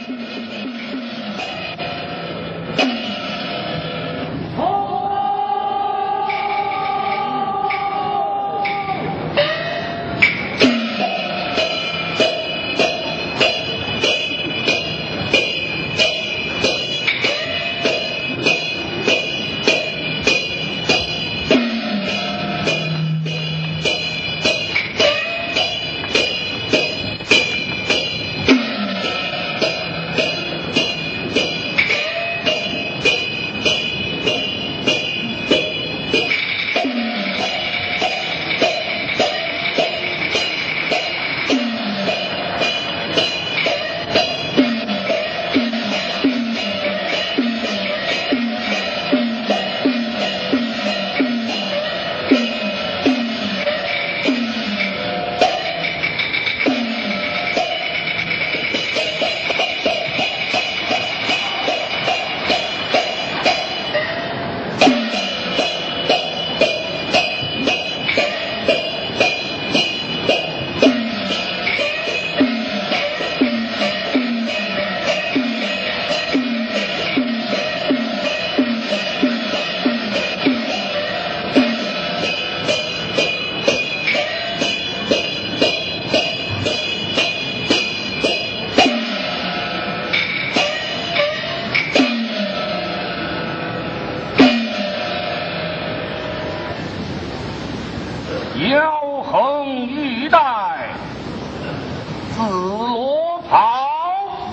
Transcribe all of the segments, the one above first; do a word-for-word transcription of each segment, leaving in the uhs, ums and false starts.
腰横玉带，紫罗袍，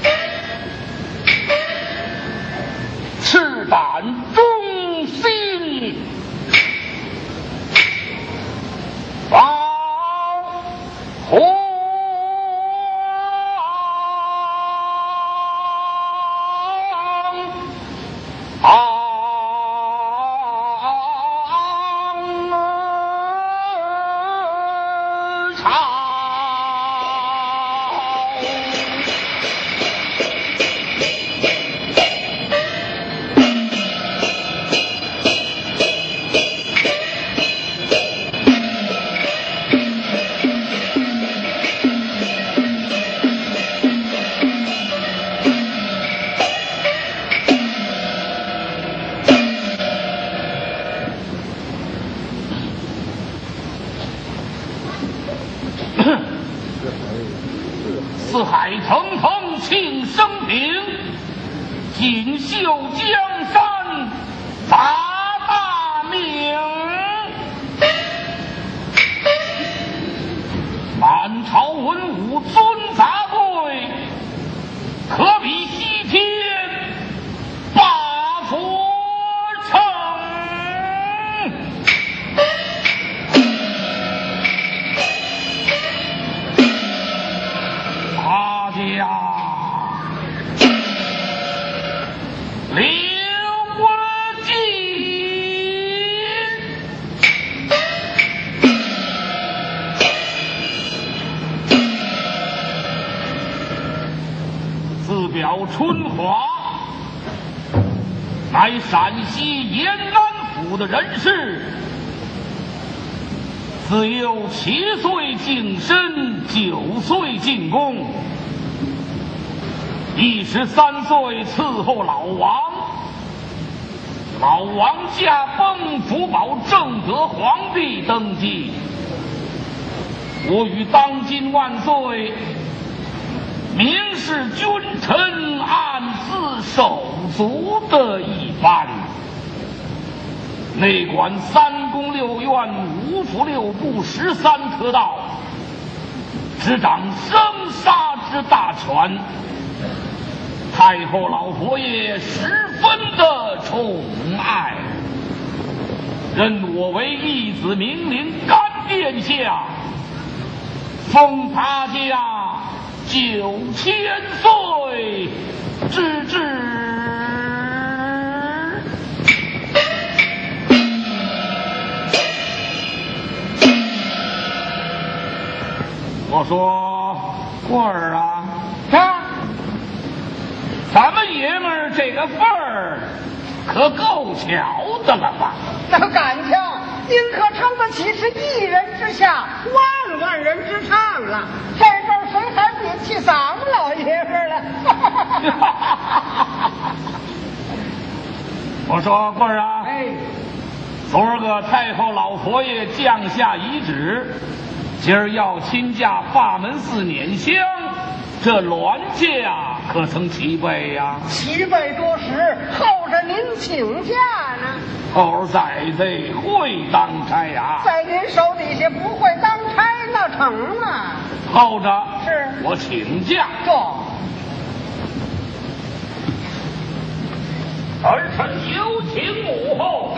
赤胆忠心，保护。四海腾腾庆生平，锦绣江山砸大名。满朝文武尊杂贵，可比西天八佛城。大家留我计，自表春华，乃陕西延安府的人士，自幼七岁净身，九岁进宫，一十三岁伺候老王。老王驾崩，福保正德皇帝登基。我与当今万岁明示君臣，暗自手足的一番，内管三宫六院、五府六部、十三车道，执掌生杀之大权。太后老佛爷十分的宠爱，认我为义子明灵干殿下，封他家九千岁之职。我说棍儿啊，啊，咱们爷们儿这个份儿可够巧的了吧？ 那感情，您可称得起是一人之下，万万人之上了。这阵谁还比气咱们老爷们儿了？ 我说棍儿啊， 哎， 昨儿个太后老佛爷降下遗旨，今儿要亲驾法门寺拈香，这銮驾可曾齐备呀？ 齐备多时，候着您请假呢。 后在这会当差呀？ 在您手底下不会当差那成啊？ 候着是我请假。 这儿臣有请母后。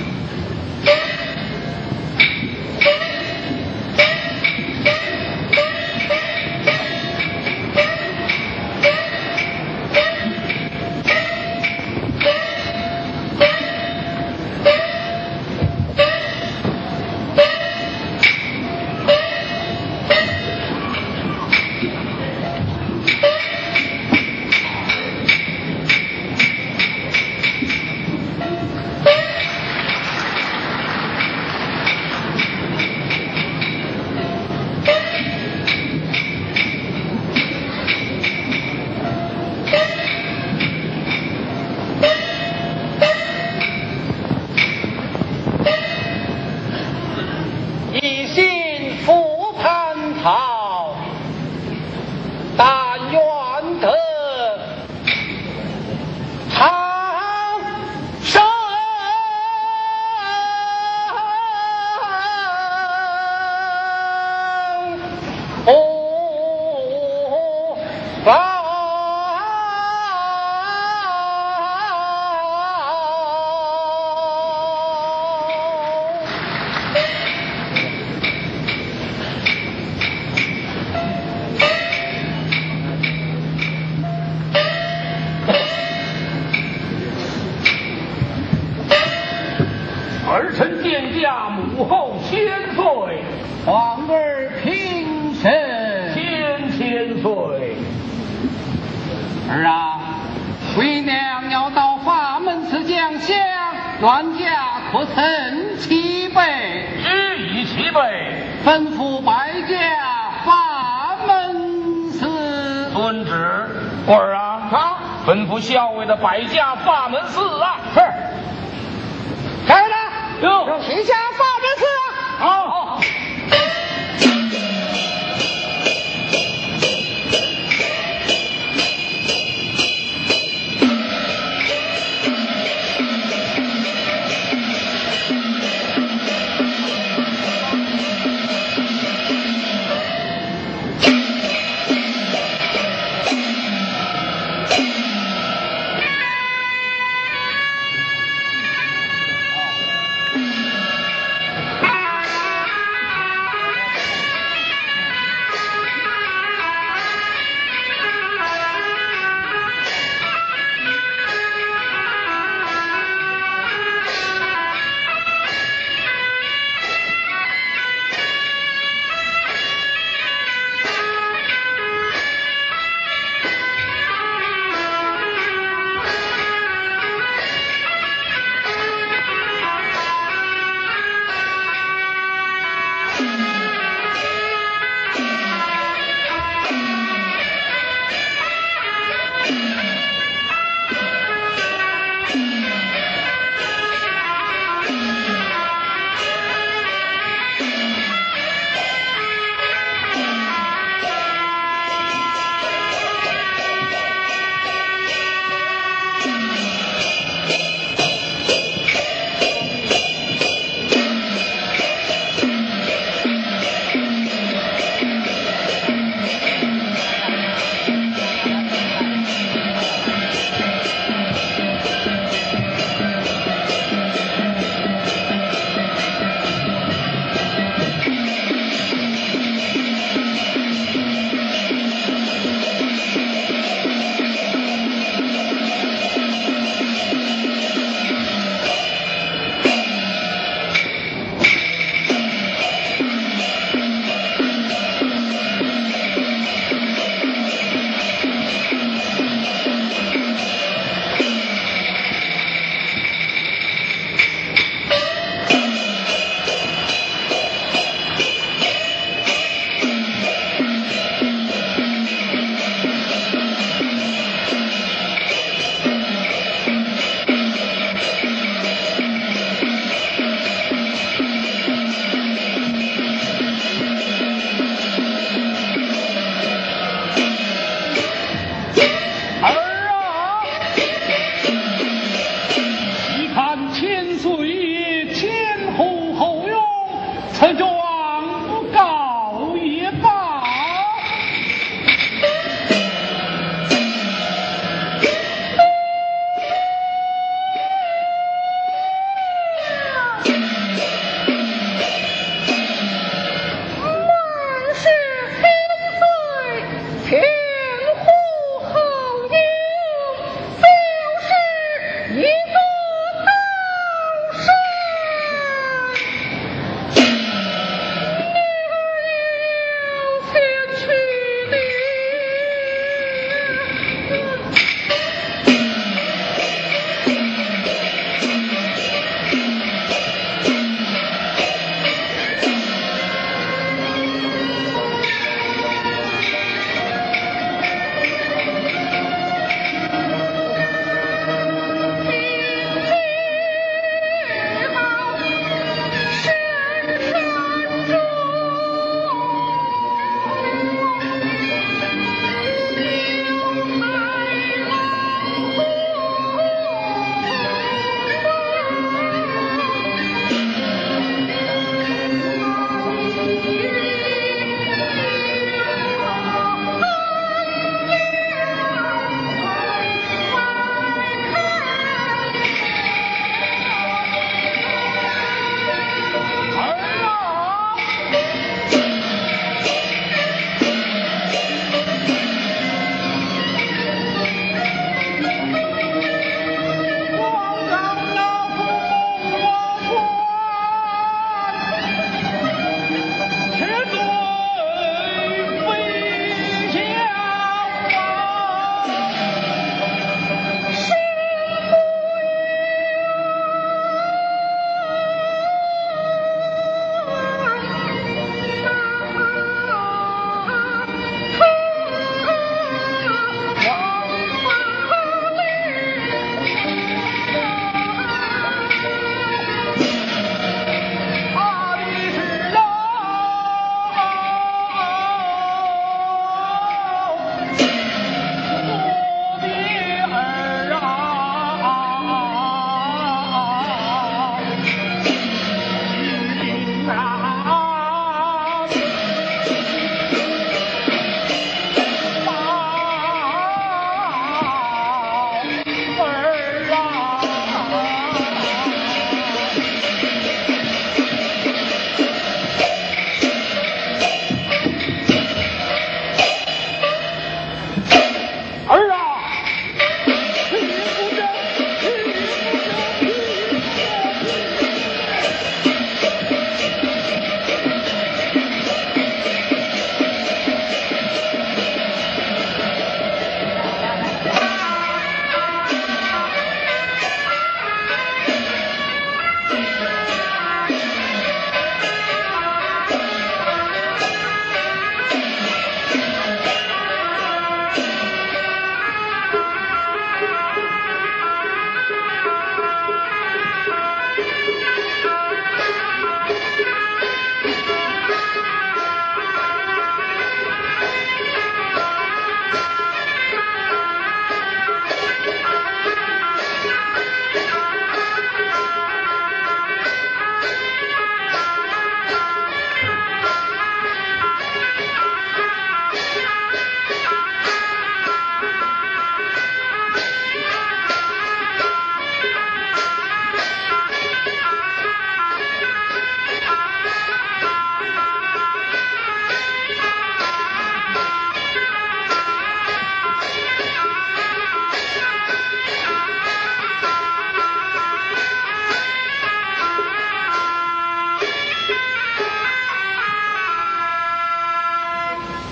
儿臣见驾母后千岁， 皇儿平身， 千千岁。 儿啊，为娘要到法门寺降香，銮驾可曾齐备？ 只已齐备。 吩咐摆驾法门寺。 遵旨。棍儿啊， 好， 吩咐校尉的摆驾法门寺啊。 是。开了。 哟， 旗下法门寺啊！ 好。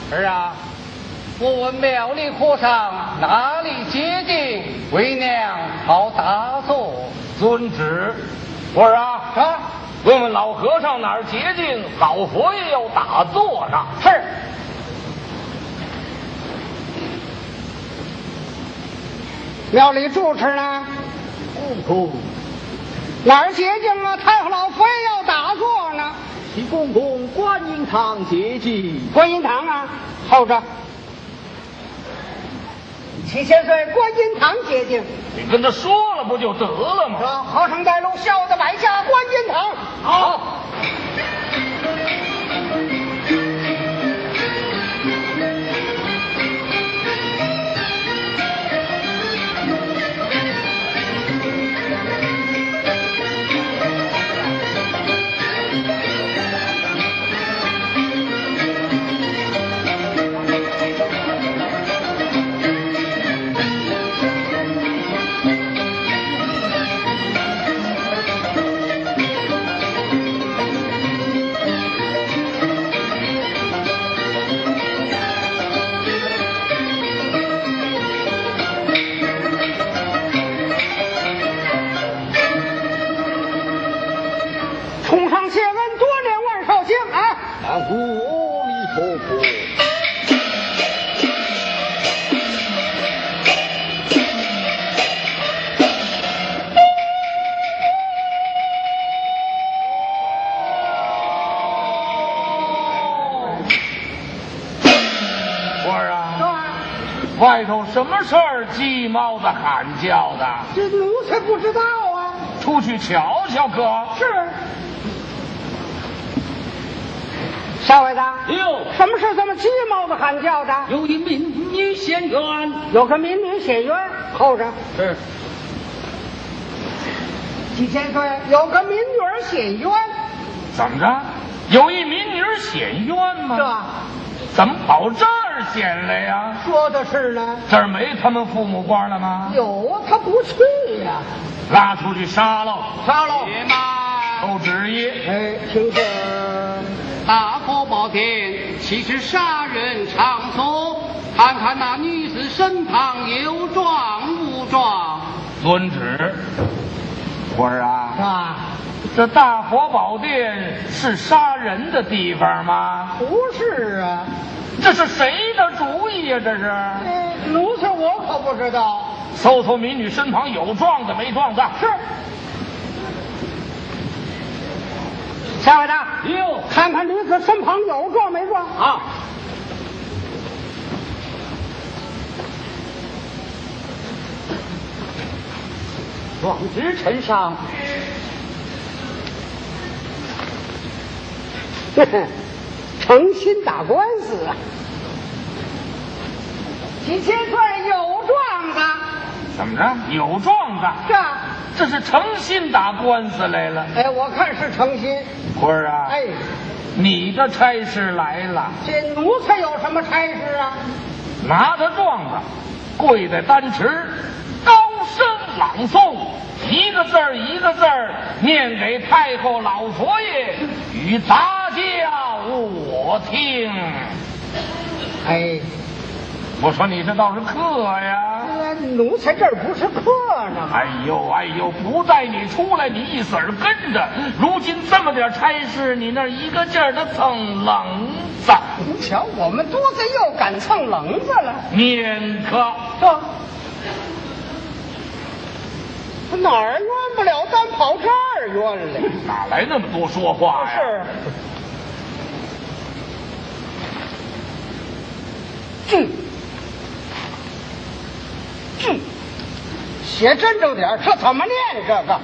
儿啊，我问庙里和尚哪里接近，为娘好打坐。 遵旨。我儿啊， 啊， 问问老和尚哪儿洁净，老佛爷要打坐呢。 是。庙里住持呢？ 哦， 哪儿洁净啊？太后老佛爷要打坐呢。 齐公公观音堂洁净。 观音堂啊，候着。七千岁观音堂洁净。 你跟他说了不就得了吗？ 说和尚带路，孝的百家观音堂。 好。 冲上谢恩，多年万寿星啊！ 南无阿弥陀佛。 我儿啊，外头什么事儿鸡毛的喊叫的？ 这奴才不知道啊。 出去瞧瞧可？ 是。少尉大， 哟， 什么事这么鸡毛的喊叫的？ 有一民女显冤。 有个民女显冤，候着。 是。 几千岁，有个民女儿显冤。 怎么着？有一民女显冤吗？ 这怎么跑这儿显来呀？ 说的是呢。 这儿没他们父母官了吗？ 有啊，他不去呀、 拉出去杀喽！ 杀喽！ 且慢， 都旨意。 哎，听着。 大佛宝殿岂是杀人场所？看看那女子身旁有状无状？ 遵旨。我儿啊， 啊， 这大佛宝殿是杀人的地方吗？ 不是啊。 这是谁的主意呀、啊？这是？ 哎，奴才我可不知道。 搜搜民女身旁有状的没状的。 是。下尉大， 哟， 看看女子身旁有状没状啊。状纸呈上。 呵呵，诚心打官司啊！几千岁有状的。 怎么着？有状的？ 这这是诚心打官司来了。 哎，我看是诚心。 辉儿啊， 哎， 你的差事来了。 这奴才有什么差事啊？ 拿着状子，跪在丹池，高声朗诵，一个字儿一个字儿念给太后老佛爷与杂家我听。 哎， 我说你这倒是客呀！ 呃奴才这儿不是客呢。 哎呦哎呦，不带你出来，你一死儿跟着。如今这么点差事，你那一个劲儿的蹭棱子。 你瞧，我们多贼又敢蹭棱子了。 免可。 这哪儿冤不了，单跑这儿冤来。 哪来那么多说话呀？ 是。嗯。嗯。写真正点，这怎么念这个？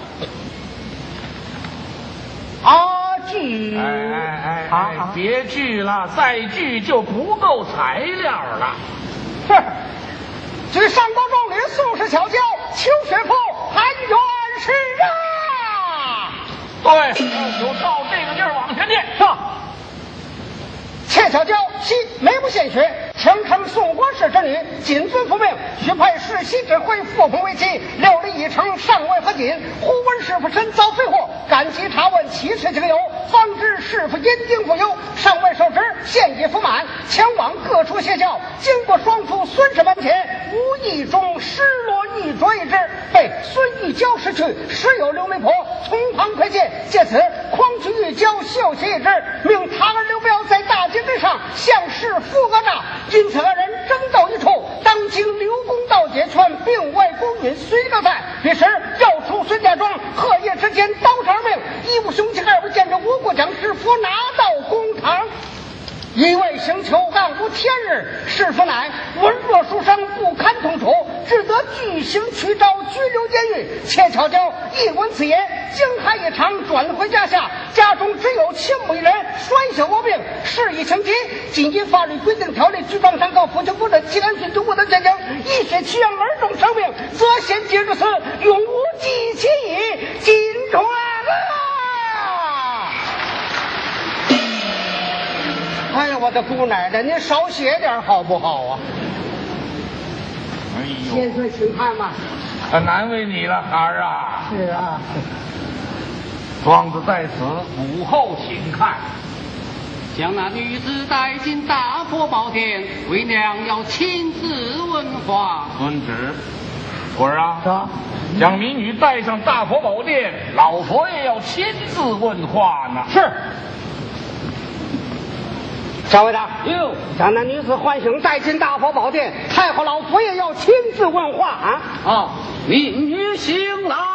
啊句。 哎哎哎啊哎，别锯了，再锯就不够材料了。 是。据上高中吕宋氏巧教，邱雪凤含冤是啊。 对，就照这个劲儿往下念。 是。切巧教其眉不见血， 庆城宋国氏之女，谨遵父命，许配世袭之回父朋为妻。料理一城尚未和紧，忽闻师傅身遭非祸，赶急查问其事情由，方知师傅因经复忧，尚未受职，现已服满，前往各处歇教。经过双父孙氏门前，无意中失落一捉一只，被孙玉娇失去，时有刘媒婆从旁窥见，借此诓取玉娇，秀其一只，命他儿刘彪在大街之上向师傅讹诈，因此二人争斗一处。当今刘公道解劝，并外公允随着在，彼时要出孙家庄，荷叶之间刀叉命，一不雄起，二不见着无故将师傅拿到公堂。一位行求暗无天日，师傅乃文弱书生，不堪同处，只得具行取诏，拘留监狱。且巧教一闻此言，惊骇一场，转回家下，家中只有亲母一人，衰小卧病，事已情急。仅因法律规定条例，举状上告府求不得，其安训读不得见证，一血屈让儿童生命，则先接如此，永无计其矣。金川啊！哎呀，我的姑奶奶，您少写点好不好啊？ 哎呦， 先生请看吧。 很难为你了，孩儿啊。 是啊。 庄子在此，午后请看。 将那女子带进大佛宝殿，为娘要亲自问话。 遵旨。果儿啊， 啊， 将民女带上大佛宝殿，老佛爷要亲自问话呢。 是。小卫长， 哟， 将那女子唤醒，带进大佛宝殿，太后老佛爷要亲自问话啊！ 啊，民女醒来。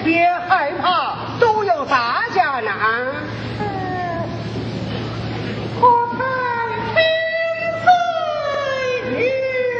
别害怕，都有大家呢。 可叹天岁流。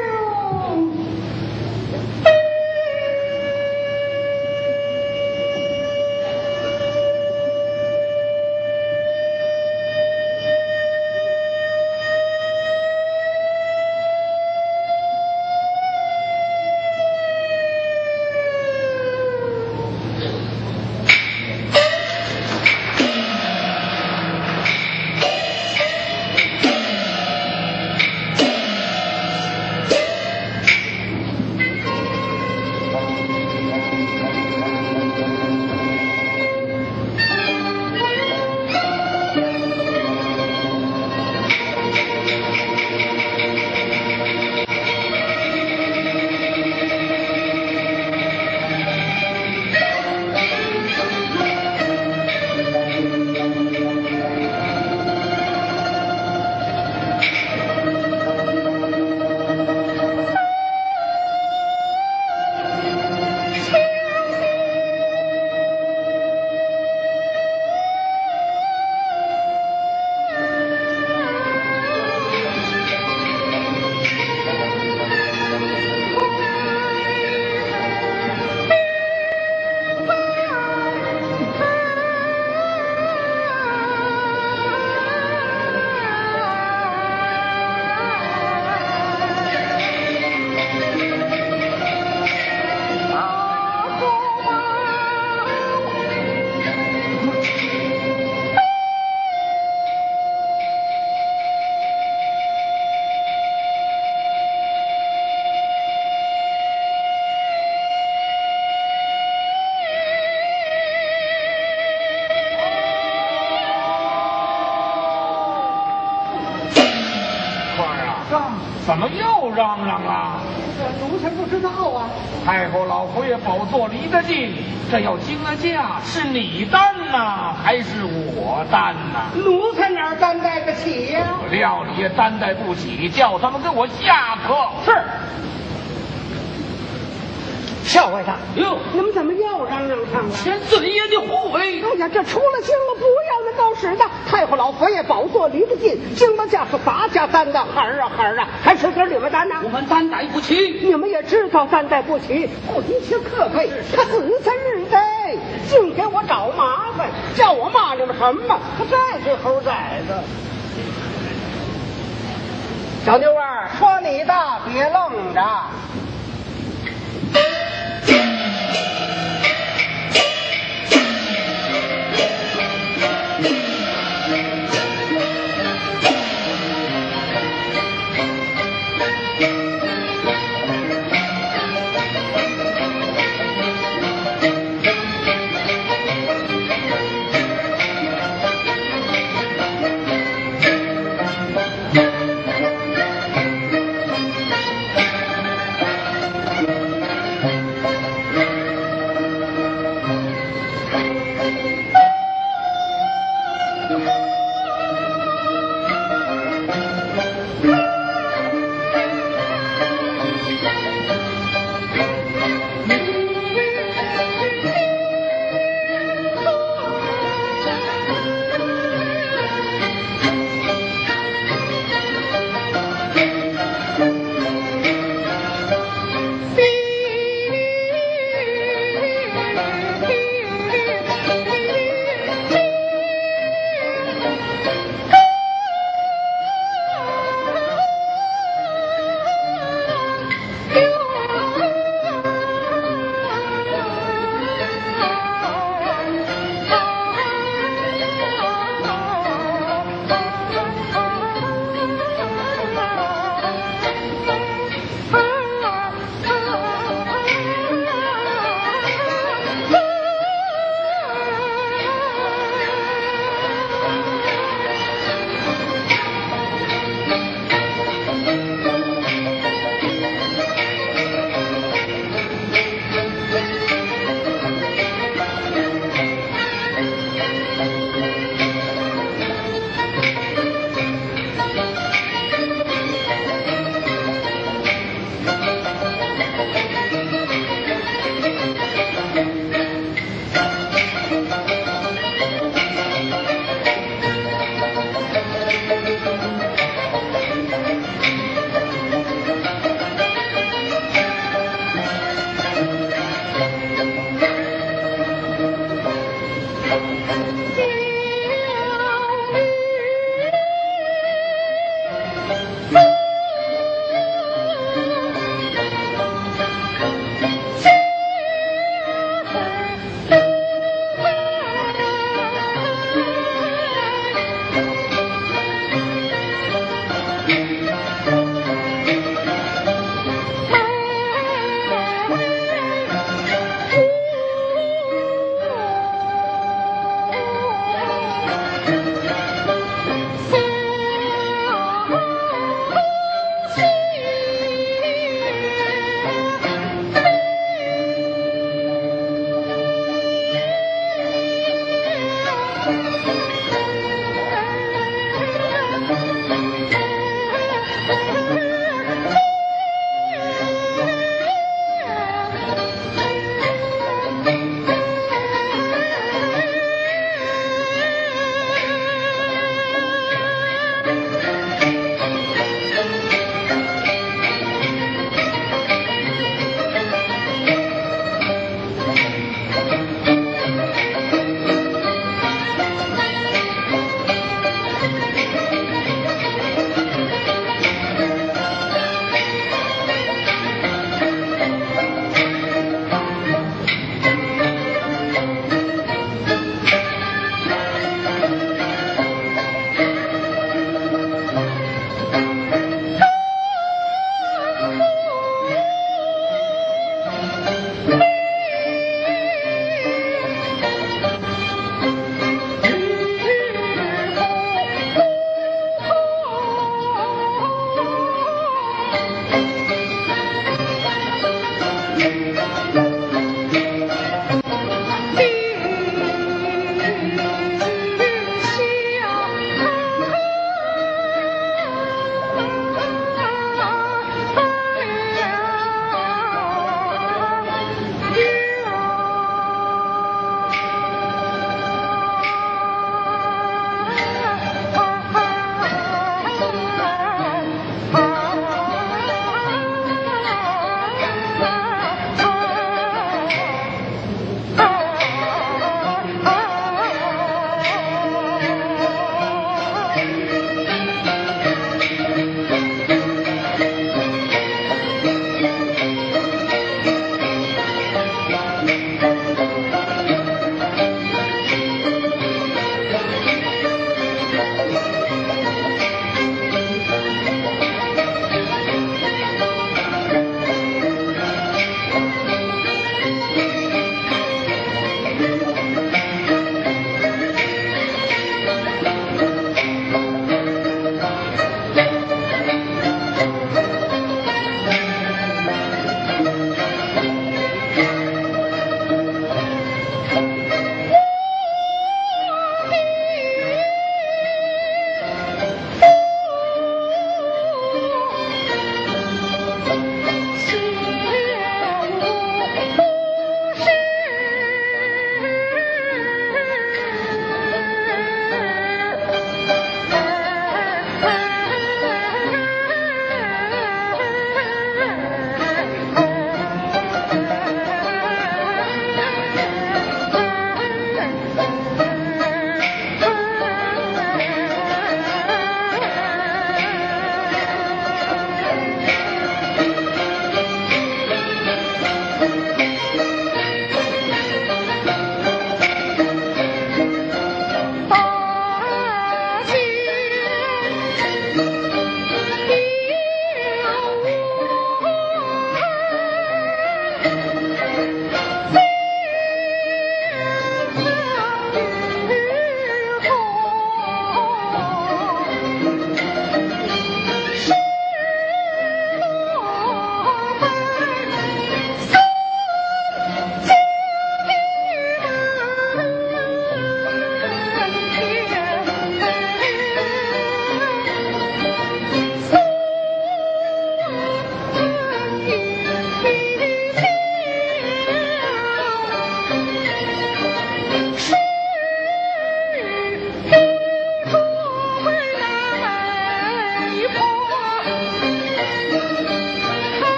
怎么又嚷嚷啊？ 奴才不知道啊。 太后老佛爷宝座离得近，这要惊了驾，是你担呐，还是我担呐？ 奴才哪儿担待得起呀、啊？ 我料你也担待不起，叫他们给我下课。 是。少尉大， 哟， 你们怎么又嚷嚷上了？ 千岁爷的护卫！ 哎呀，这出了京了，不要那狗屎的！太后老佛爷宝座离得近，惊了驾是大家担的，孩儿啊孩儿啊，还是给你们担呢？ 我们担待不起。 你们也知道担待不起，不提起可悲，他自身日得，净给我找麻烦，叫我骂你们什么？他再这猴崽子！小妞儿，说你的，别愣着。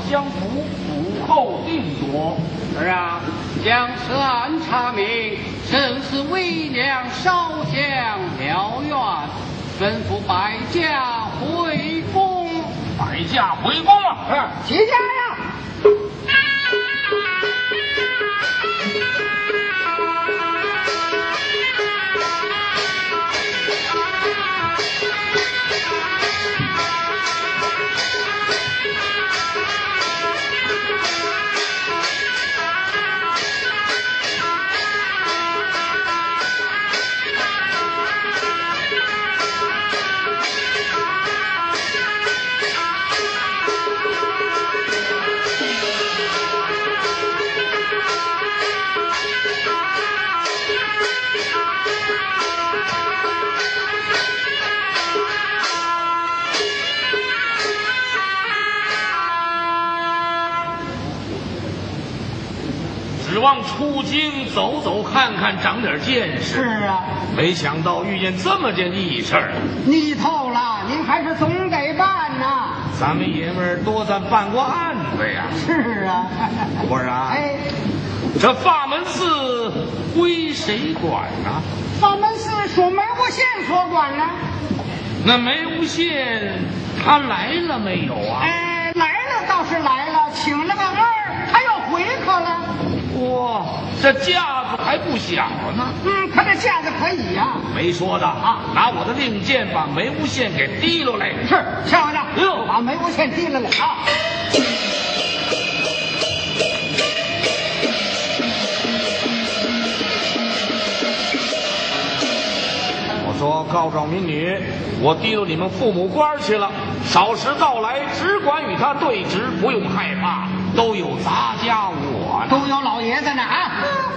相符，武后定夺。 儿啊，将此案查明，正是为娘烧香燎原，吩咐百家回宫。 百家回宫啊！ 是齐家呀！ 指望出京走走看看，长点见识。 是啊， 没想到遇见这么件异事儿。 腻透了，您还是总得办呐。 咱们爷们儿多咱办过案子呀。 是啊， 不是啊？ 哎， 这法门寺归谁管啊？ 法门寺属梅无县所管了。 那梅无县他来了没有啊？ 哎，来了倒是来了，请了个二，他要回可了。 哇，这架子还不小呢。 嗯，他这架子可以呀、 没说的啊，拿我的令箭把梅无县给提溜来。 是，小子， 哟把梅无县提了来啊！ 我说告状民女，我提溜你们父母官去了，少时到来，只管与他对质，不用害怕，都有咱家我呢。 都有老爷子呢啊！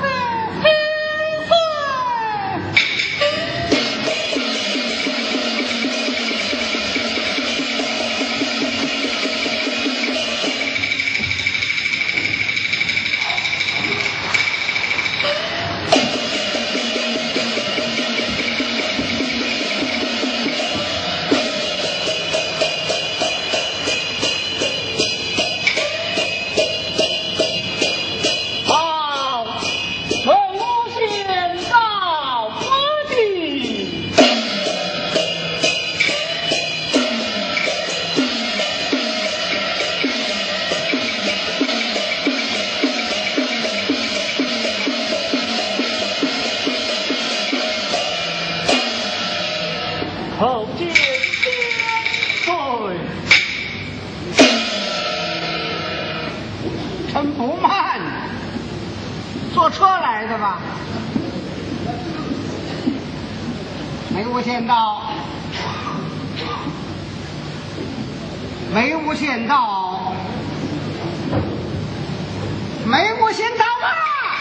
叩见先对， 真不慢，坐车来的吧？梅无县道，梅无县道，梅无县道啊！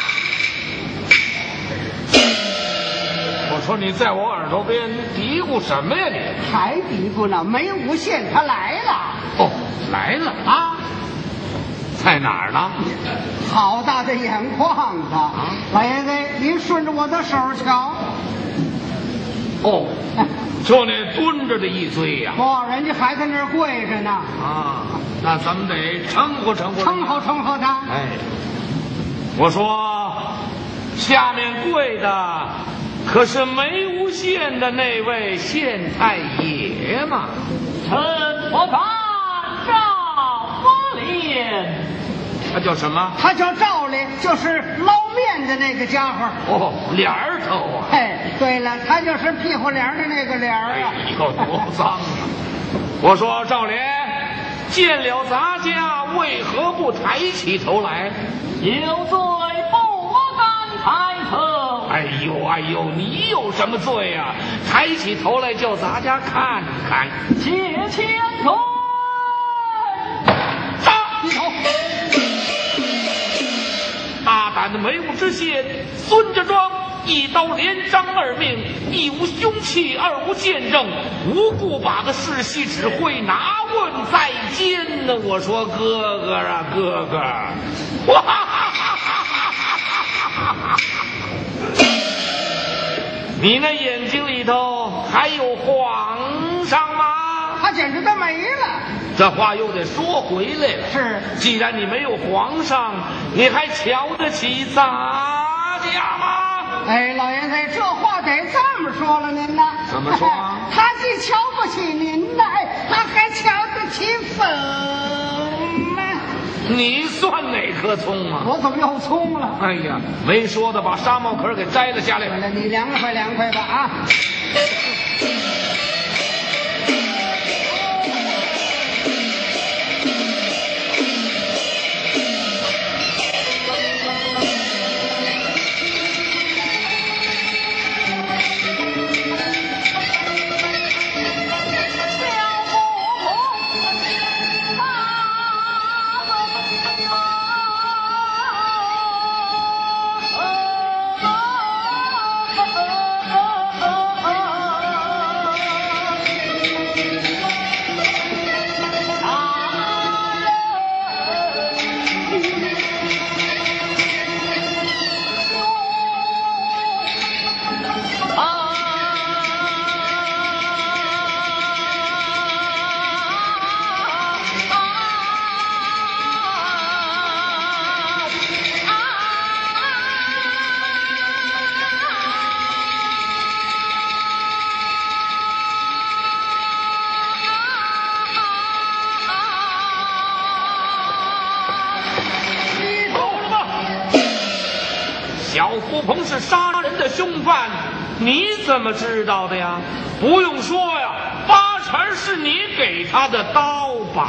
我说你在我耳朵边嘀咕什么呀你？ 还嘀咕呢，梅无县他来了哦，来了， 啊！ 在哪儿呢？ 好大的眼眶子！老爷子，您顺着我的手瞧。 哦，就那蹲着的一堆呀、 不，人家还在那儿跪着呢。 啊！那咱们得称呼称呼。 称呼称呼他。 哎，我说，下面跪的可是梅无县的那位县太爷嘛？ 臣我犯赵福林。 他叫什么？ 他叫赵林，就是捞面的那个家伙。 哦，脸儿头啊！ 哎，对了，他就是屁股帘的那个帘儿啊。 哎呦，多脏啊！我说赵连，见了咱家，为何不抬起头来？ 有罪不敢抬头。 哎呦哎呦，你有什么罪啊？抬起头来叫咱家看看。 且前退。 杀！低头。大胆的梅无知县孙家庄，一刀连张二命，一无凶器，二无见证，无故把个世袭指挥拿问在监呢。我说哥哥啊，哥哥，哇哈哈哈哈哈哈！你那眼睛里头还有皇上吗？ 他简直都没了。 这话又得说回来了。 是， 既然你没有皇上，你还瞧得起咱家吗？ 哎，老爷子，这话得这么说了您呢？ 怎么说啊？ 他既瞧不起您呢，哎，他还瞧得起风呢。 你算哪颗葱啊？ 我怎么又葱了？ 哎呀，没说的把纱帽壳给摘了下来。 来，你凉快凉快吧啊！ 胡鹏是杀人的凶犯，你怎么知道的呀？不用说呀，八成是你给他的刀吧？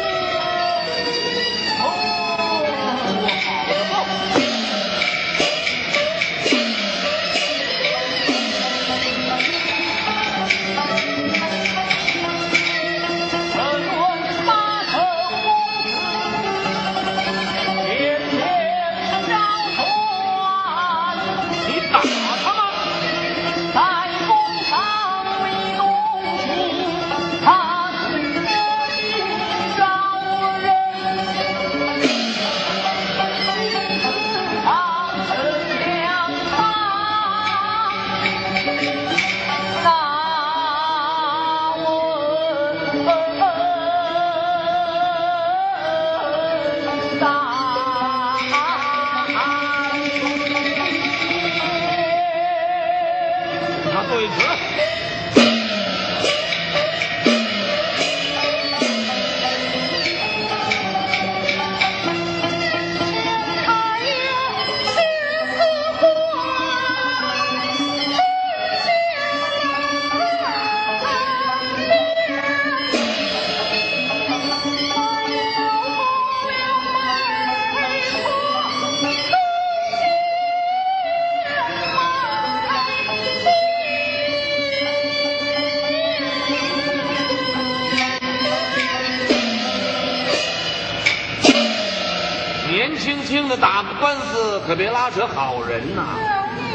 轻轻的打个官司，可别拉扯好人呐、啊。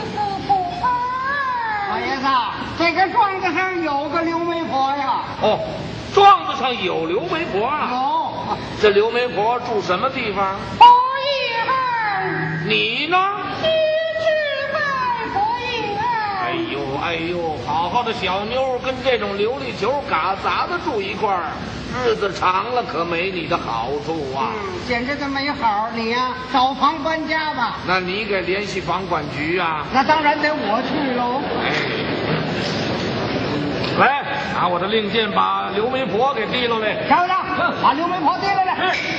老爷子，这个状子上有个刘媒婆呀。 哦，状子上有刘媒婆啊？ 有。 这刘媒婆住什么地方？ 不一儿。 你呢？ 你只在不一儿。 哎呦哎呦，好好的小妞跟这种琉璃球嘎杂的住一块儿。日子长了可没你的好处啊！ 嗯，简直的没好。你呀、啊，找房搬家吧。 那你给联系房管局啊？ 那当然得我去喽。 哎，来，拿我的令箭把刘媒婆给提溜来。 漂亮，把刘媒婆提溜来。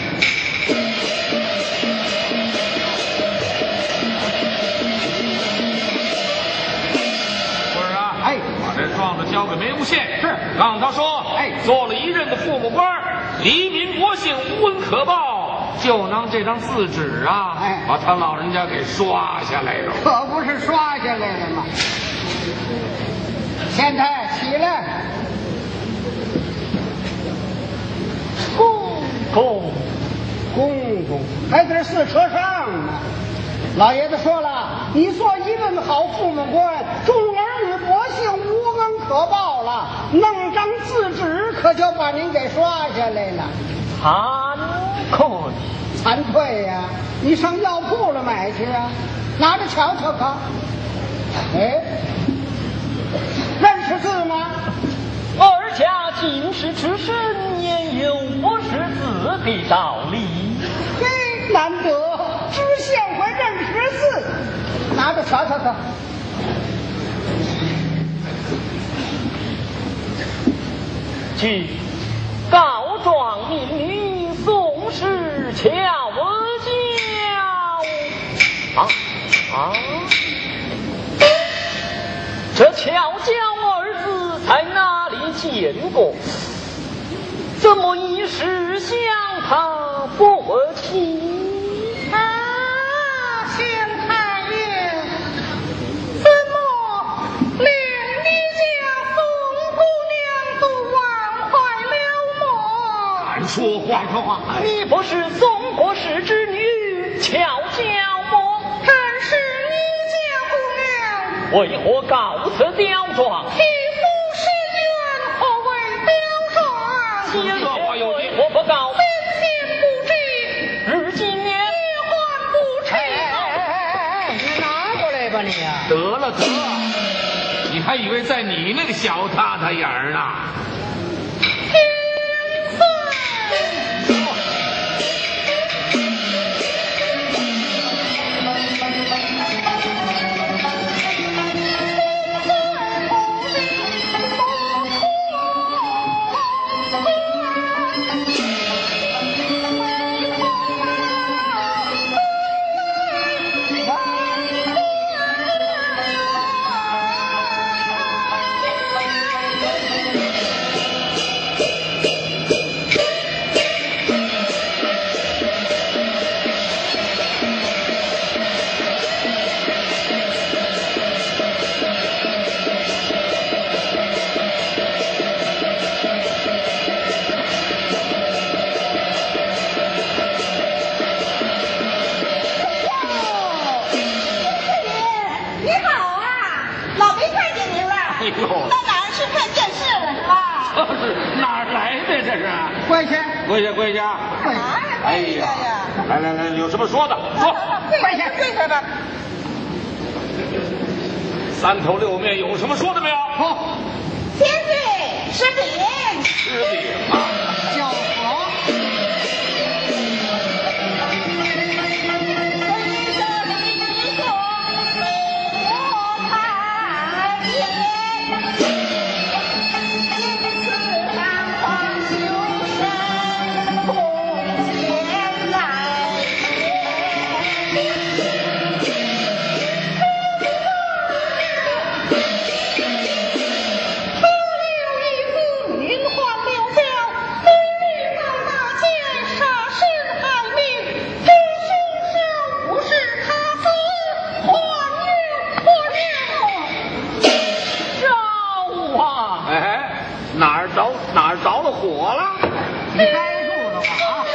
不是啊， 哎， 把这状子交给梅无宪， 是让他说， 哎， 做了一任的父母官，黎民百姓无闻可报，就拿这张字纸啊， 哎， 把他老人家给刷下来了。 可不是刷下来了吗？县太起来，公公公公还在四车上呢。老爷子说了，你做一任好父母官，众儿女百姓无恩可报了，弄张字纸可就把您给刷下来了。惭愧，惭愧呀！你上药铺了买去啊，拿着瞧瞧看。哎，认识字吗？ 二家进士出身，年幼不的道理。 嘿，难得知县会认识字，拿着瞧瞧瞧。 去告状民女宋氏乔娇啊啊！这乔娇二字在哪里见过？怎么一时想他不起？ 啊，县太爷，怎么连你家宋姑娘都忘怀了么？ 敢说话说话！ 你不是宋国氏之女乔娇么？ 真是你家姑娘， 为何告辞刁状？ 替父申冤，何为刁状？ 这话有理。 我不告。 本县不知， 日今年一还不成。 哎哎哎哎，你拿过来吧你呀、 得了得了，你还以为在你那个小太太眼儿呢？ 天孙。跪下， 跪下，跪下！ 跪下， 哎呀，来来来，有什么说的？说。 跪下，跪下吧。 三头六面有什么说的没有？ 好， 千岁吃饼， 吃饼啊！ 叫佛。 哪儿着哪儿着了火了？ 你待住了吧啊！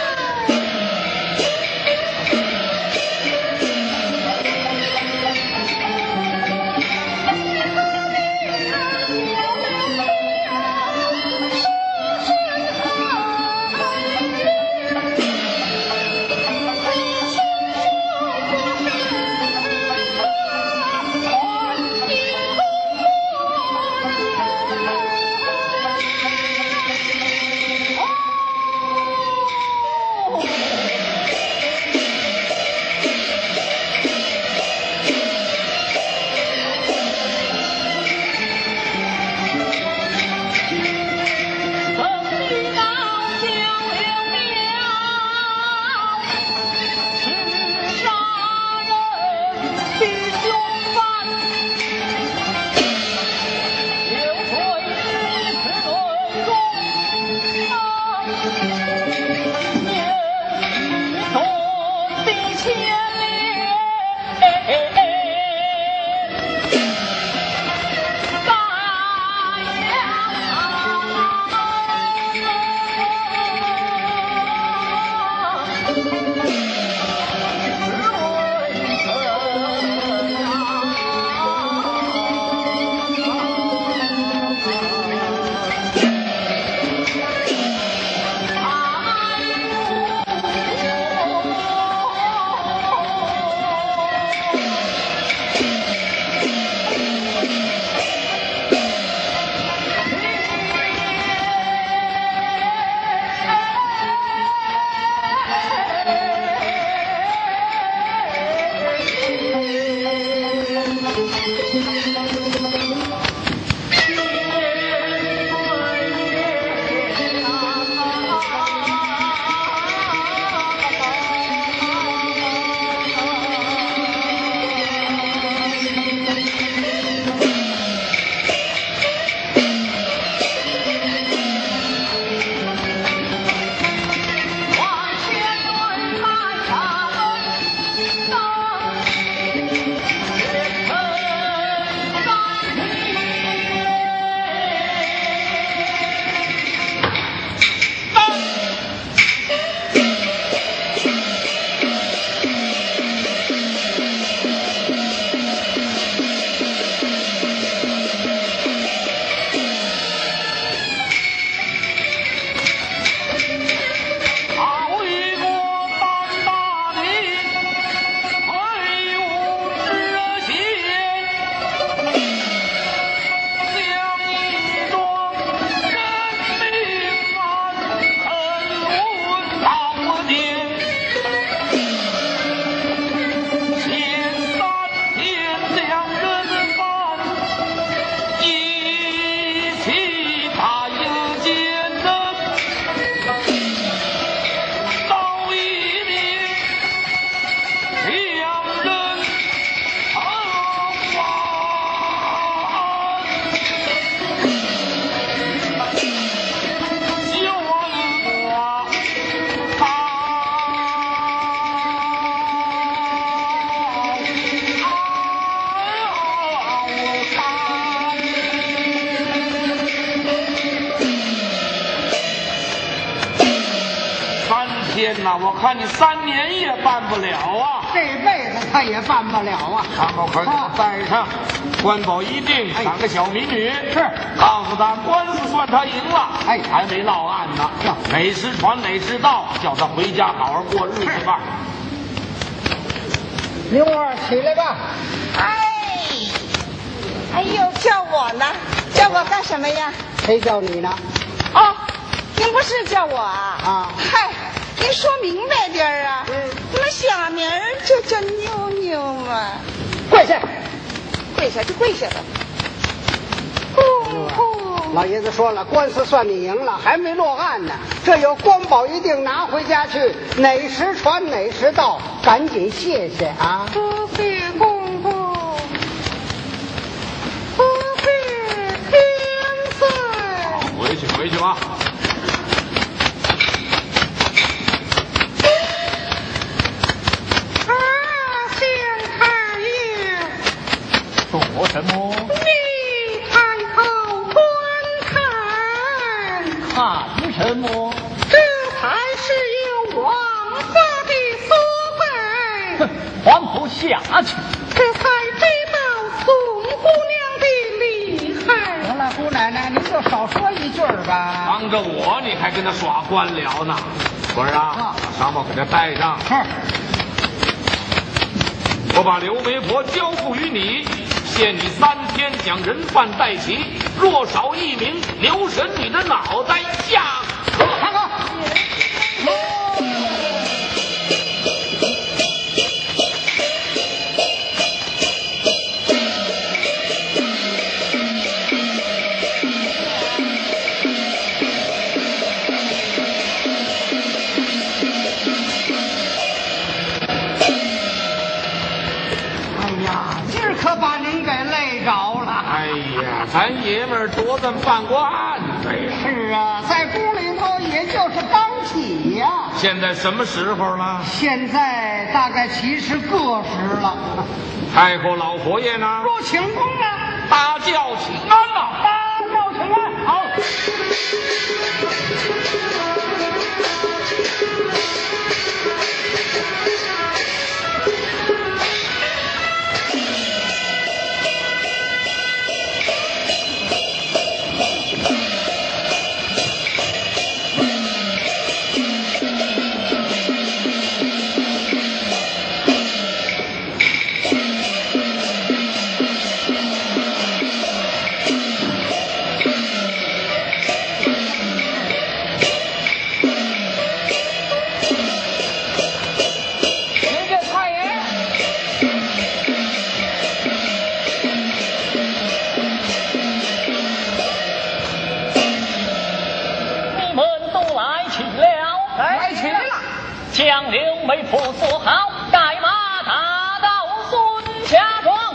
天哪，我看你三年也办不了啊！ 这辈子他也办不了啊！ 常宝快给我带上，官保一定赏个小美女。 是， 告诉他官司算他赢了， 哎， 还没落案呢。哪时传哪时到，叫他回家好好过日子吧。 灵儿，起来吧。 哎，哎呦，叫我呢？叫我干什么呀？ 谁叫你呢？ 哦，您不是叫我啊？ 啊， 嗨，您说明白点儿啊！ 嗯， 怎么小名儿就叫妞妞嘛？ 跪下。 跪下就跪下吧。呼呼， 老爷子说了，官司算你赢了，还没落案呢。这有官保一定拿回家去，哪时传哪时到，赶紧谢谢啊！ 不必公公，不必天岁。 回去回去吧。 啊，县太爷， 说什么？ 你抬头观看， 看什么？ 这才是有王法的所在。 哼，还不下去！ 这才知道宋姑娘的厉害。 得了，姑奶奶，您就少说一句儿吧。 当着我你还跟他耍官僚呢？官儿啊，把商宝给他带上。 是。 我把刘媒婆交付于你，限你三天将人犯带齐，若少一名，刘神女的脑袋下课。 看看。可把您给累着了。 哎呀，咱爷们儿多这么办过案子呀。 是啊，在宫里头也就是刚起呀、啊。 现在什么时候了？ 现在大概其实个时了。 太后老佛爷呢？ 若请功啊！ 大轿请安呐！ 大轿请安。好。 将刘媒婆锁好，带马打到孙家庄。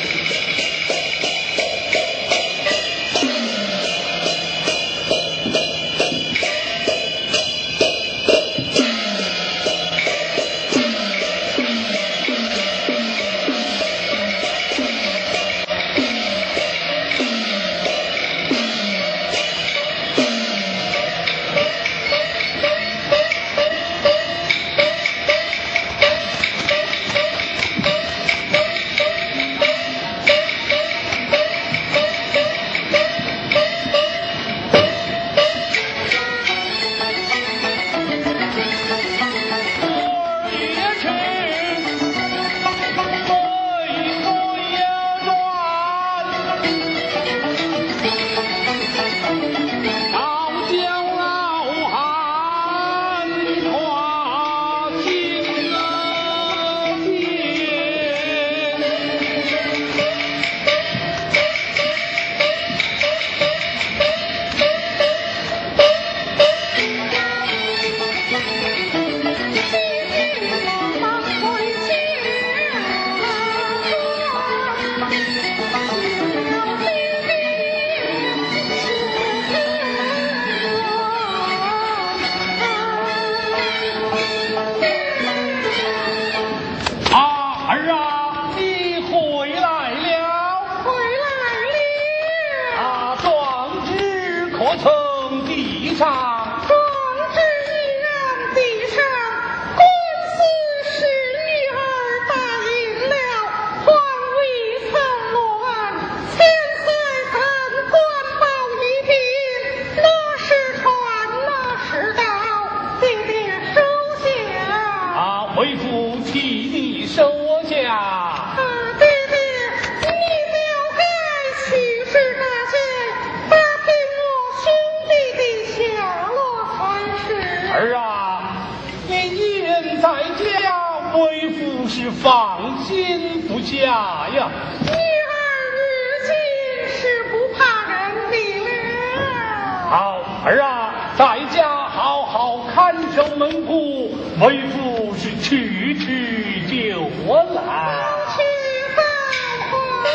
是。 放心不下呀。 你儿如今是不怕人的了。 好儿啊，在家好好看守门户，为父是去去就来。 去吧，快！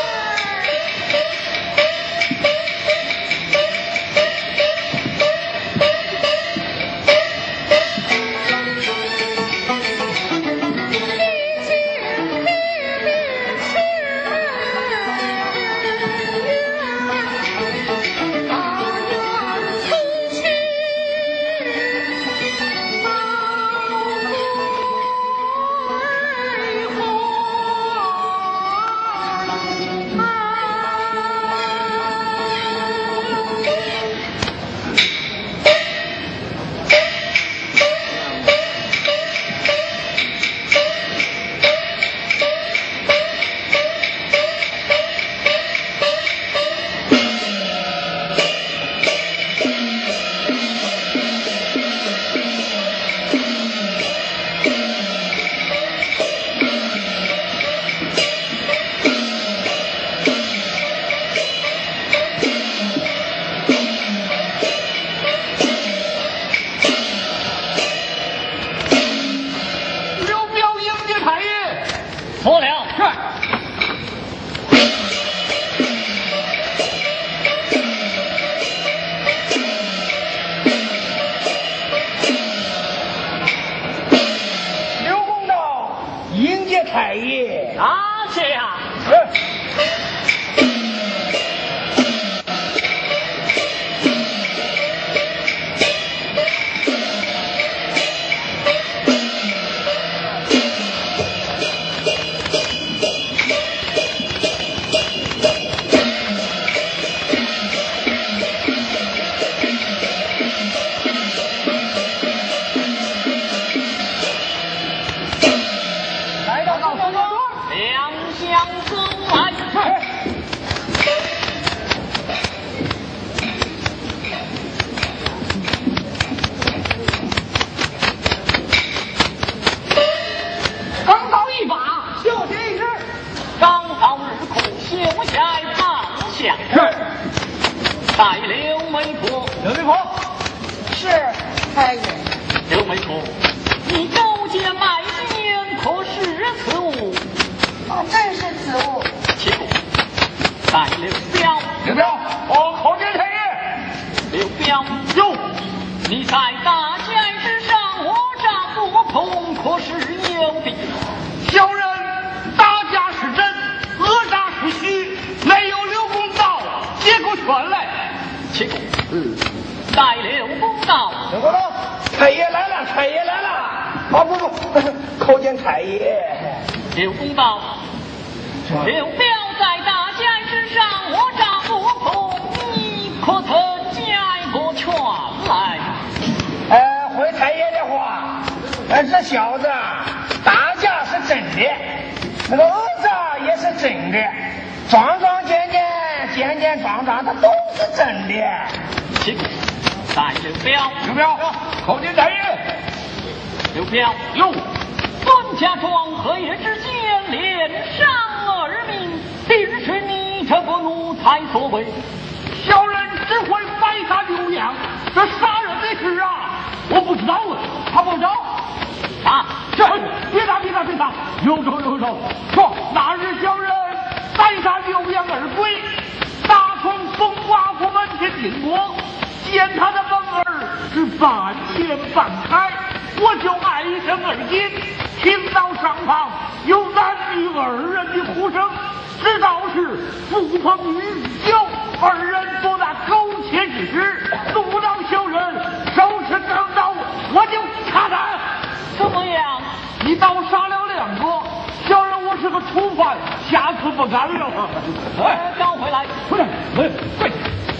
带刘媒婆， 刘媒婆， 是太爷。 刘媒婆，你勾结卖金，可是此物？ 哦，正是此物。 且过，带刘彪。 刘彪，我叩见太爷。 刘彪， 哟， 你在大街之上，我丈夫碰，可是有的。 小人大家是真，讹诈是虚，没有刘公道，接过拳来。 且过，嗯，带刘公道。 刘公道，太爷来了，太爷来了。啊不不，叩见太爷。 刘公道，刘彪在大街之上，我丈夫碰，你可曾接过拳来？ 呃，回太爷的话，呃，这小子打架是真的，那个讹诈也是真的，桩桩件件件件桩桩，它都是真的。 请带刘彪， 刘彪，叩见太爷。 刘彪， 哟， 孙家庄合夜之间连伤二命，定是你这个奴才所为。 小人只会白杀牛羊，这杀人的事啊，我不知道啊，他不知道。 啊， 这别打别打别打，有手有手。说那日小人白杀牛羊而归，打从风华府门前经过，见他的门儿是半掀半开，我就爱声而进，听到上方有男女二人的呼声，知道是父朋女酒，二人做那苟且之事，怒恼小人，手持钢刀，我就插他。 怎么样？ 你倒杀了两个，小人我是个初犯，下次不敢了。 哎，赶回来！ 快点，快快！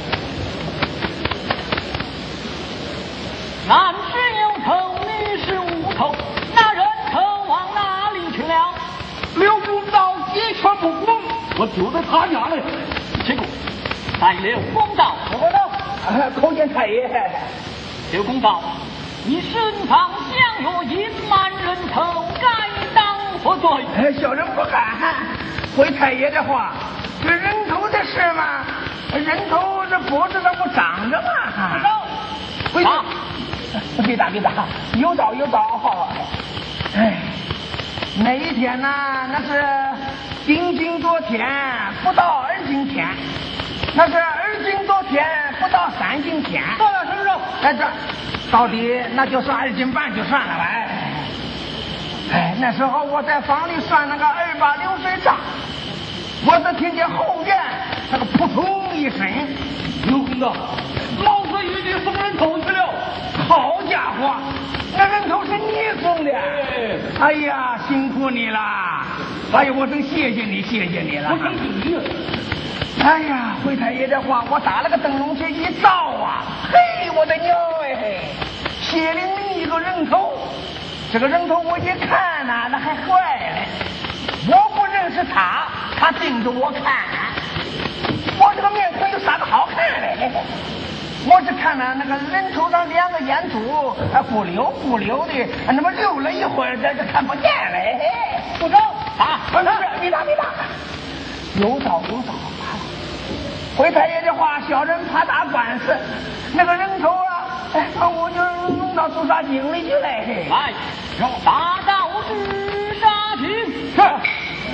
男是有头，女是无头，那人头往哪里去了？ 刘公道一拳不功，我丢在他家里。 请过，带刘公道。 刘公道，叩见太爷。 刘公道，你身旁享有隐瞒人头，该当不对。 哎，小人不敢。回太爷的话，这人头的事嘛，人头这脖子上不长着嘛。回去。别打别打，有找有找。哎，那一天呢，那是丁金多天，不到二斤天。那是二斤多天，不到三斤天。 到了什么时候？ 哎，这到底那就算二斤半就算了呗。哎，那时候我在房里算那个二八流水账，我只听见后院那个扑通一声， 刘公子，老子与你送人头去了。 好家伙，那人头是你送的。哎呀，辛苦你了。哎呀，我真谢谢你，谢谢你了。 我想你了。 哎呀，回太爷的话，我打了个灯笼去一照啊，嘿，我的娘哎，血淋淋一个人头。这个人头我一看呐、啊，那还坏了。我不认识他，他盯着我看，我这个面孔有啥个好看嘞？我只看到那个人头上两个眼珠，啊，不溜不溜的，那么溜了一会儿，这这看不见嘞。不中啊！不是，你打你打，有招有招。回太爷的话，小人怕打官司，那个人头啊，哎，我就弄到朱砂井里去了。 来，让打到朱砂井。 是。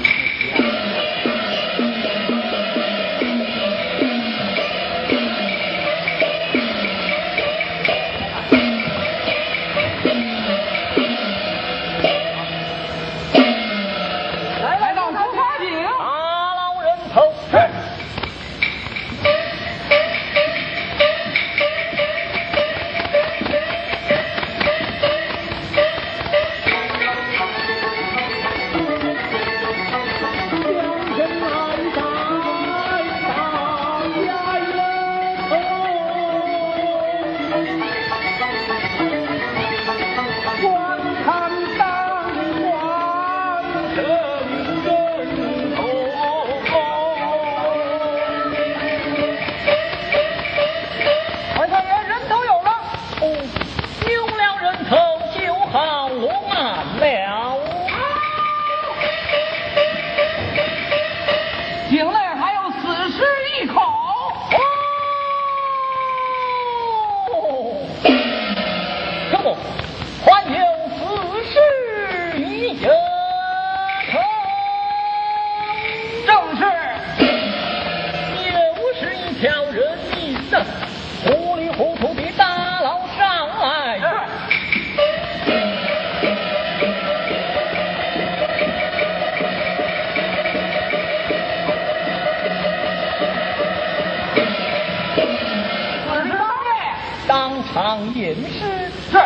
验尸是。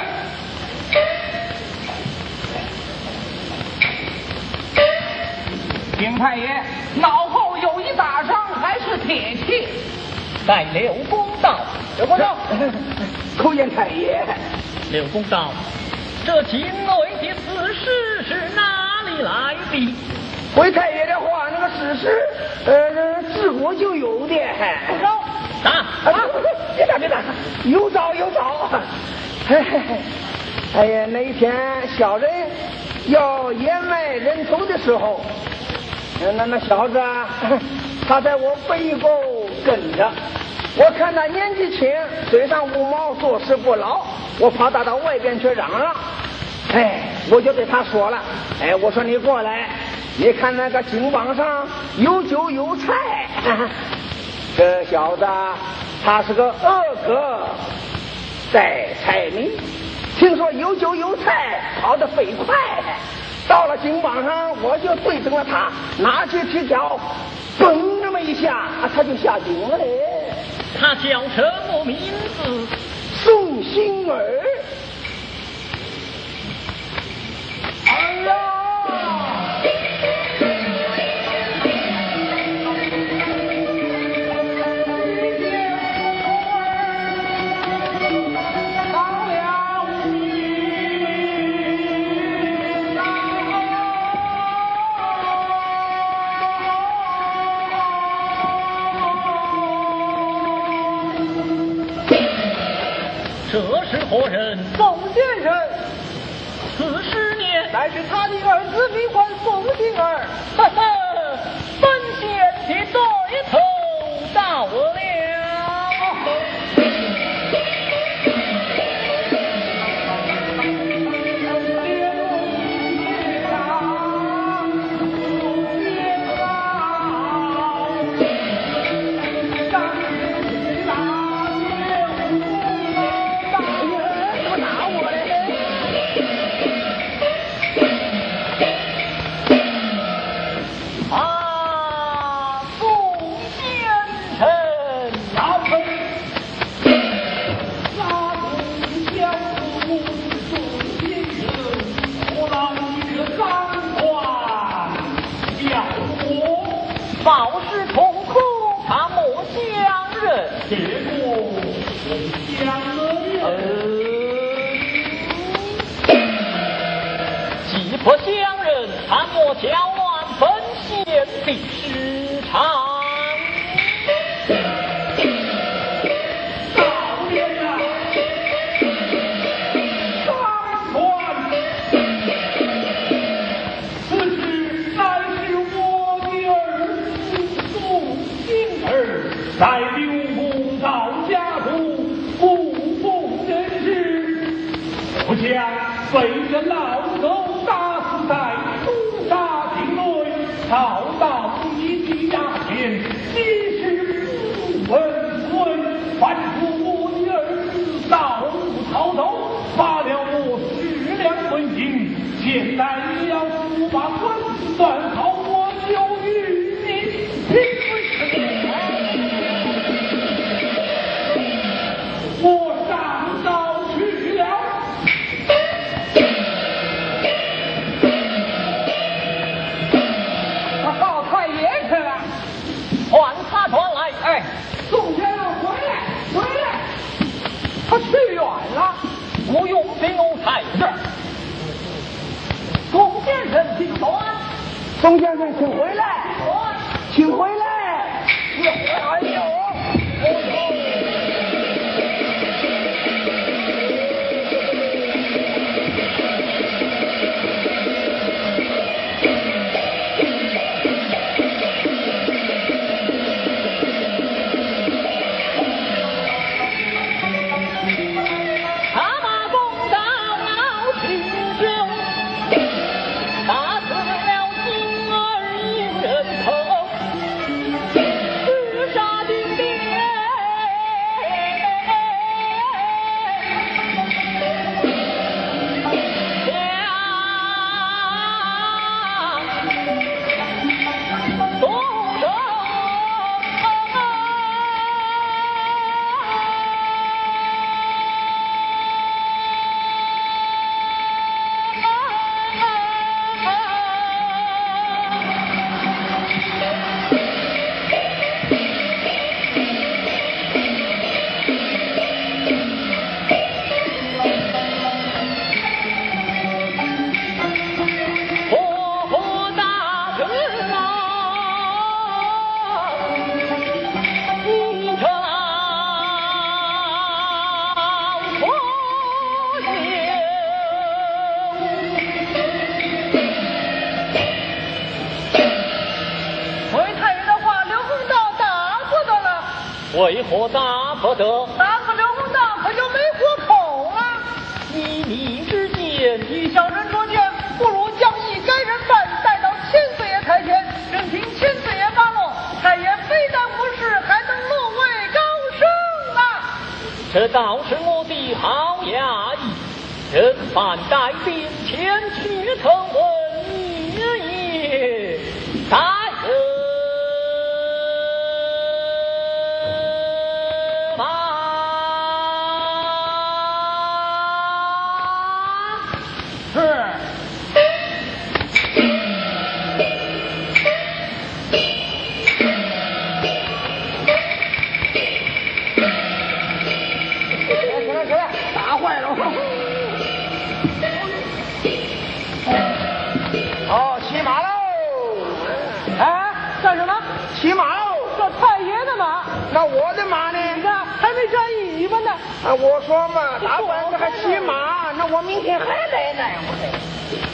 丁太爷脑后有一打伤，还是铁器。 在刘公道， 刘公道，叩见太爷。 刘公道，这惊雷的死尸是哪里来的？ 回太爷的话，那个死尸，呃，自古就有的。 打啊！别打别打，有招有招。嘿嘿嘿，哎呀，那一天小人要掩埋人头的时候，那那小子啊，他在我背后跟着。我看他年纪轻，嘴上无毛，做事不牢，我怕他到外边去嚷嚷。哎，我就对他说了，哎，我说你过来，你看那个井榜上有酒有菜。这小子他是个恶哥，在菜里听说有酒有菜，跑得飞快。到了井榜上，我就对准了他，拿起铁条，嘣这么一下，他就下井了嘞。 他叫什么名字？ 宋星儿。哎呀！ 这是何人？ 宋先生， 四十年来是他的儿子李官宋金儿，呵呵，本县的对头到了。报事痛苦，他莫相认， 结果相认。 既不相认，他莫搅乱本县的市场。 在刘公道家中不奉人事，不想被人老狗打死在屠杀境内，逃到你的家前，你是不闻罪，反出我的儿子盗墓逃走，罚了我十两纹银。现在你要不把官司断好，我就与你拼死。我上道去了。 他告太爷去了，传他传来。哎， 宋先生回来，回来！ 他去远了，不用兵奴才是。宋先生请传。 宋先生，请回来，请回来。 哎呦！为何打不得？ 打个刘公道可就没活口了。 依你之见， 以小人拙见，不如将一该人犯带到千岁爷台前，任凭千岁爷发落。太爷非但无事，还能落位高升啊！ 这倒是我的好衙役，人犯带兵前去曾问一爷，大人。 骑马喽！ 这太爷的马， 那我的马呢？ 你看还没沾尾巴呢。 啊，我说嘛，大半夜还骑马，那我明天还来呢。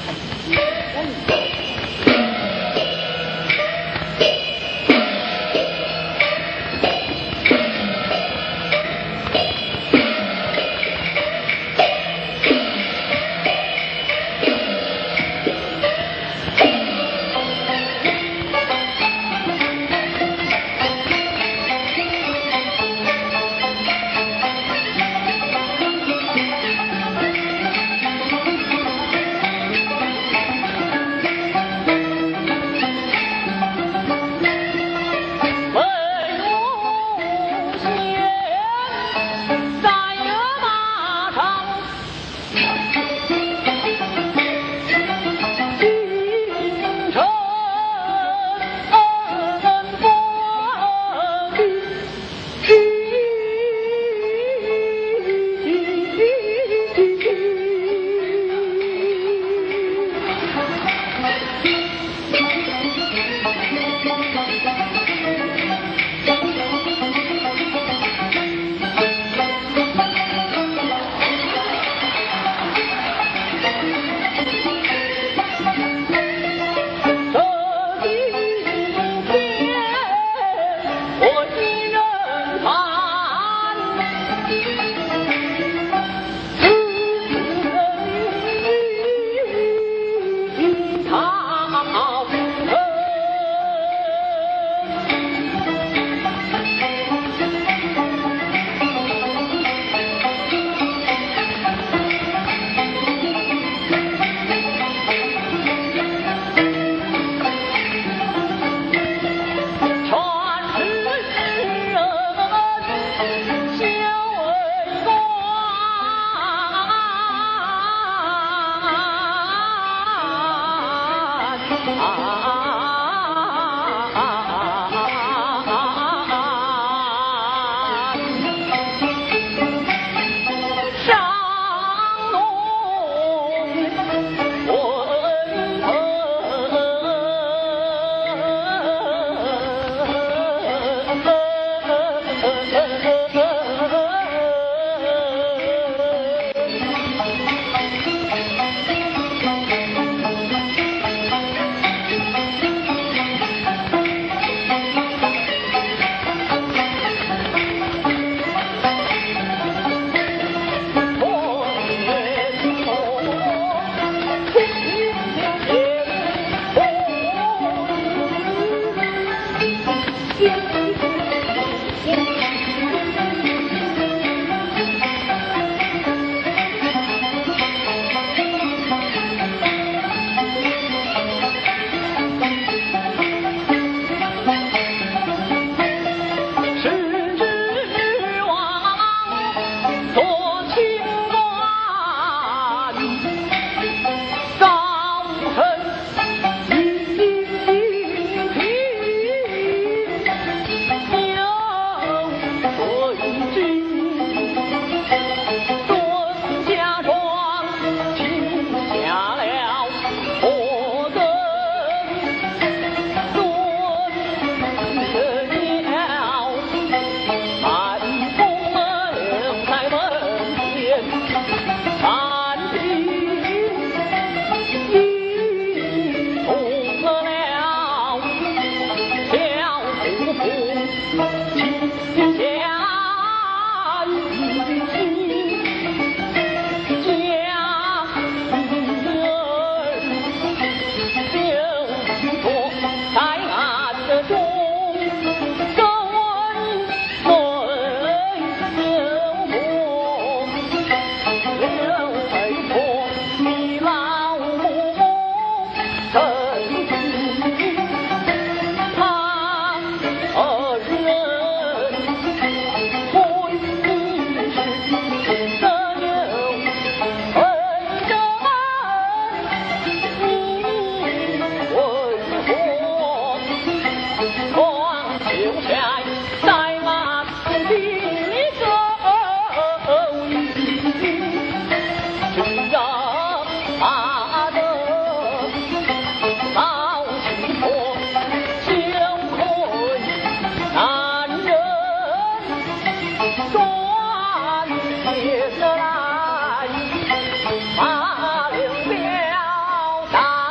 马领表达。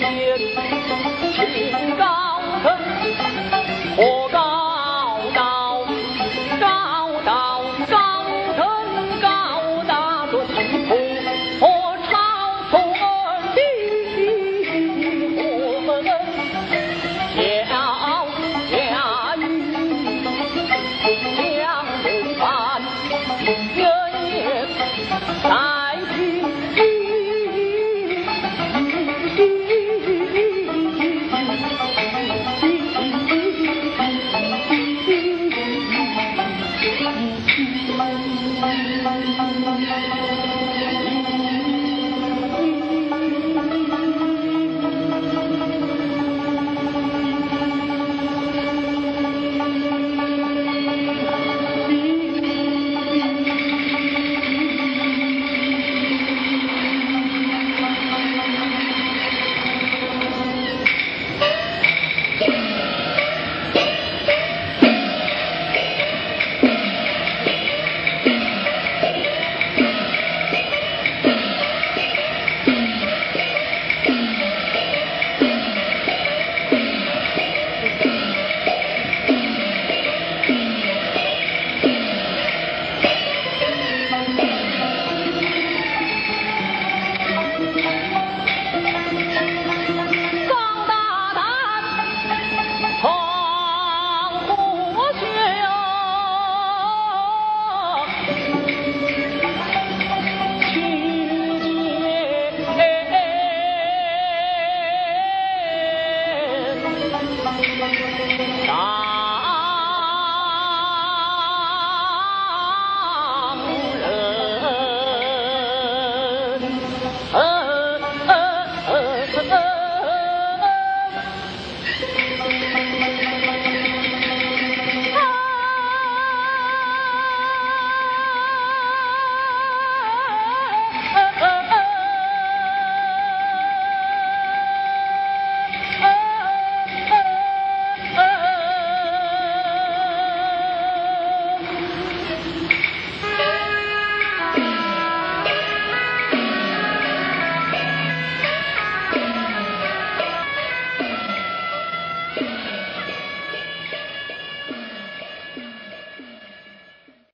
天，清高腾，活高。